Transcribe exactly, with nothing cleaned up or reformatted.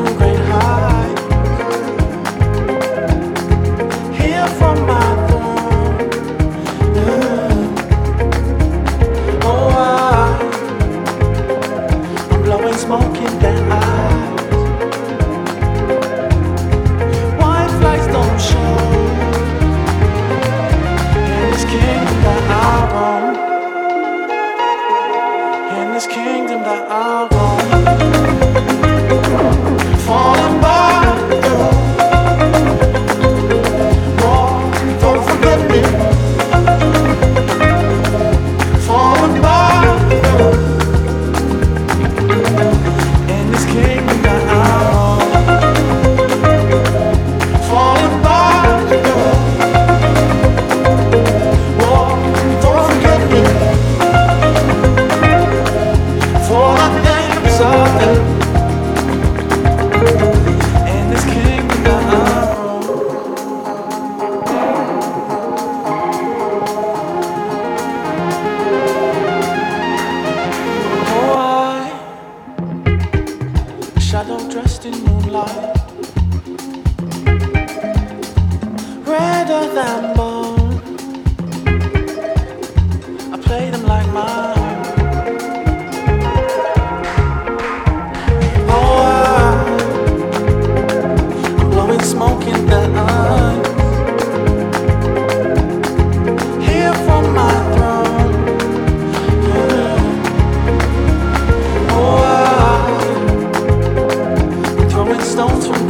to great height. Here from my throne. Yeah. Oh, I, I'm blowing smoke in their eyes. White flags don't show. In this kingdom that I roam. In this kingdom that I roam. Falling by you. Lord, don't forget me. Falling by you. In this kingdom that I roam. Falling by you. Lord, don't forget me. For the names of them. In this kingdom that I roam. Oh, I, a shadow dressed in moonlight, redder than bone. I play them like mine. Smoke in the eyes. Here from my throne. Yeah. Oh, I, I'm throwing stones from